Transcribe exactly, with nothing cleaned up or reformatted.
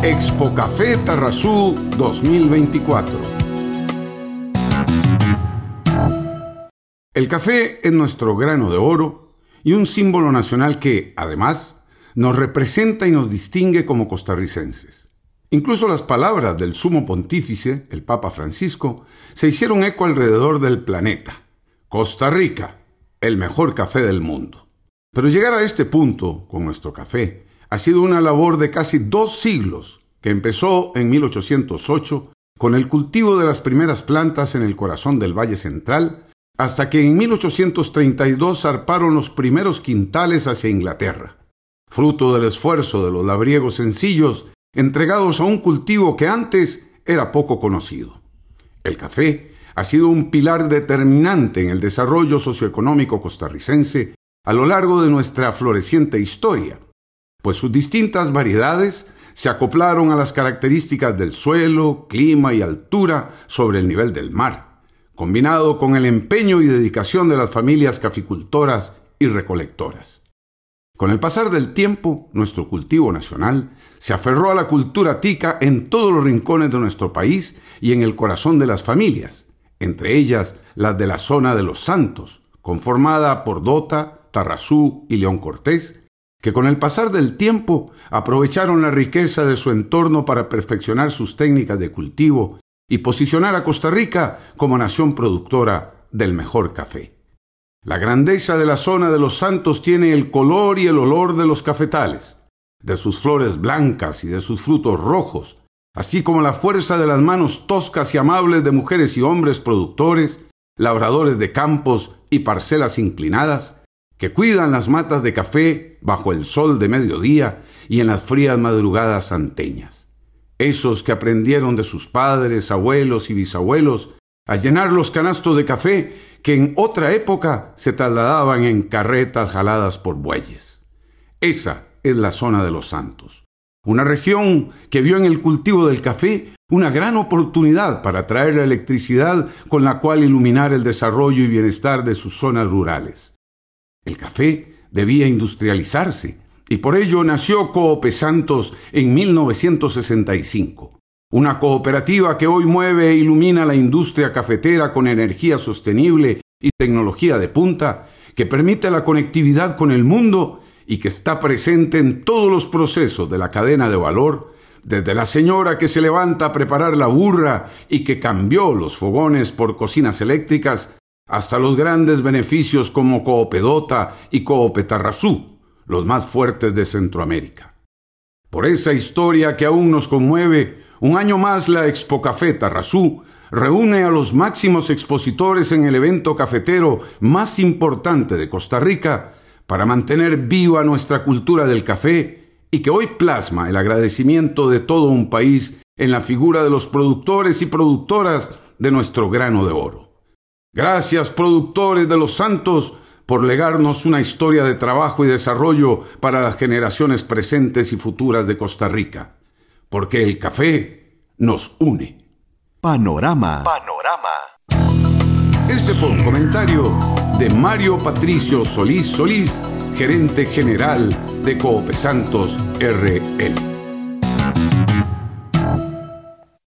Expo Café Tarrazú dos mil veinticuatro. El café es nuestro grano de oro y un símbolo nacional que, además, nos representa y nos distingue como costarricenses. Incluso las palabras del sumo pontífice, el Papa Francisco, se hicieron eco alrededor del planeta. Costa Rica, el mejor café del mundo. Pero llegar a este punto con nuestro café ha sido una labor de casi dos siglos, que empezó en mil ochocientos ocho con el cultivo de las primeras plantas en el corazón del Valle Central, hasta que en mil ochocientos treinta y dos zarparon los primeros quintales hacia Inglaterra, fruto del esfuerzo de los labriegos sencillos entregados a un cultivo que antes era poco conocido. El café ha sido un pilar determinante en el desarrollo socioeconómico costarricense a lo largo de nuestra floreciente historia, pues sus distintas variedades se acoplaron a las características del suelo, clima y altura sobre el nivel del mar, combinado con el empeño y dedicación de las familias caficultoras y recolectoras. Con el pasar del tiempo, nuestro cultivo nacional se aferró a la cultura tica en todos los rincones de nuestro país y en el corazón de las familias, entre ellas las de la zona de Los Santos, conformada por Dota, Tarrazú y León Cortés, que con el pasar del tiempo aprovecharon la riqueza de su entorno para perfeccionar sus técnicas de cultivo y posicionar a Costa Rica como nación productora del mejor café. La grandeza de la zona de Los Santos tiene el color y el olor de los cafetales, de sus flores blancas y de sus frutos rojos, así como la fuerza de las manos toscas y amables de mujeres y hombres productores, labradores de campos y parcelas inclinadas, que cuidan las matas de café bajo el sol de mediodía y en las frías madrugadas santeñas. Esos que aprendieron de sus padres, abuelos y bisabuelos a llenar los canastos de café que en otra época se trasladaban en carretas jaladas por bueyes. Esa es la zona de Los Santos, una región que vio en el cultivo del café una gran oportunidad para traer la electricidad con la cual iluminar el desarrollo y bienestar de sus zonas rurales. El café debía industrializarse y por ello nació Coope Santos en mil novecientos sesenta y cinco, una cooperativa que hoy mueve e ilumina la industria cafetera con energía sostenible y tecnología de punta que permite la conectividad con el mundo y que está presente en todos los procesos de la cadena de valor, desde la señora que se levanta a preparar la burra y que cambió los fogones por cocinas eléctricas, hasta los grandes beneficios como Coope Dota y Coope Tarrazú, los más fuertes de Centroamérica. Por esa historia que aún nos conmueve, un año más la Expo Café Tarrazú reúne a los máximos expositores en el evento cafetero más importante de Costa Rica para mantener viva nuestra cultura del café y que hoy plasma el agradecimiento de todo un país en la figura de los productores y productoras de nuestro grano de oro. Gracias, productores de Los Santos, por legarnos una historia de trabajo y desarrollo para las generaciones presentes y futuras de Costa Rica, porque el café nos une. Panorama. Panorama. Este fue un comentario de Mario Patricio Solís Solís, gerente general de Coope Santos R L.